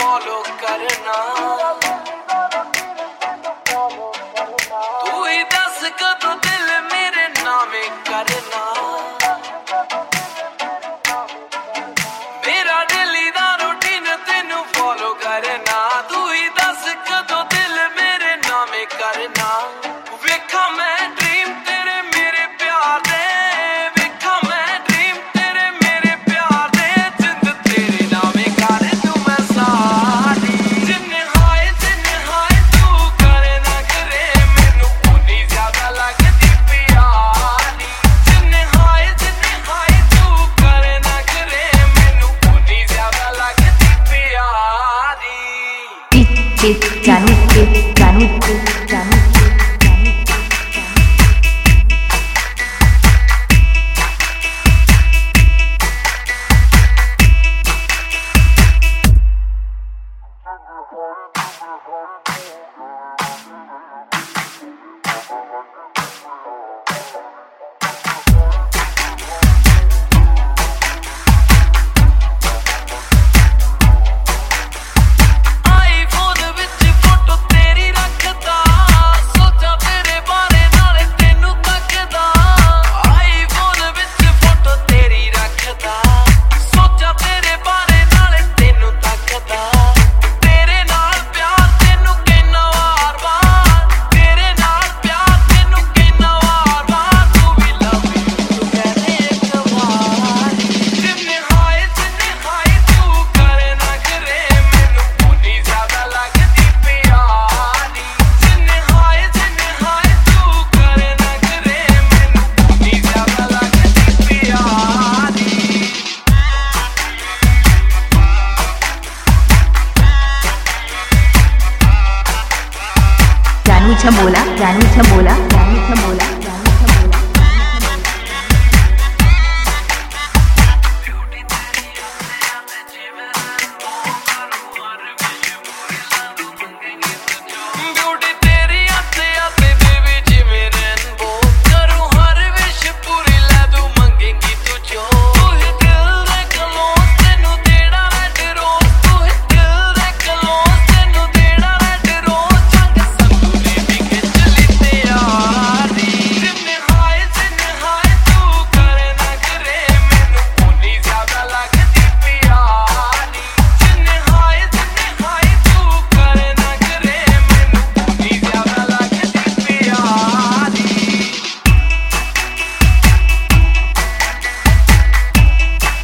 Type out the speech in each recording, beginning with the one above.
Follow करना। तू ही दस कदों दिल मेरे नामे करना। मेरा डेली दा रूटीन तेनू फॉलो करना। तू ही दस कदों दिल मेरे नामे करना। वेखा मैं ड्रीम तेरे मेरे प्यार दे। वेखा मैं ड्रीम तेरे मेरे प्यार दे। जिंद तेरे नामे कर तू मैं सारी। जिन्ने हाय तू करे ना करे मैनू उन्नी ज्यादा लगदी प्यारी। जिन्ने हाय तू करे ना करे मैनू उन्नी ज्यादा लगदी प्यारी। जानू छमोला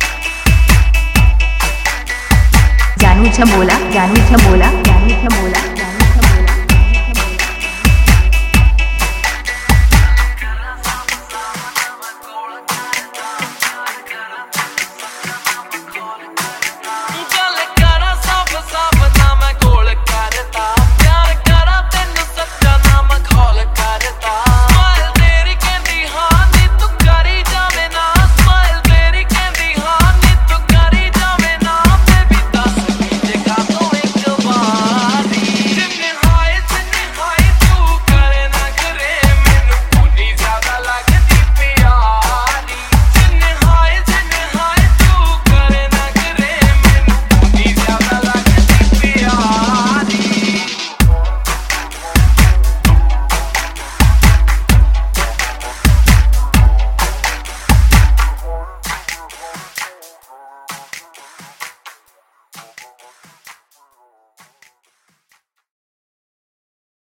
जानू छमोला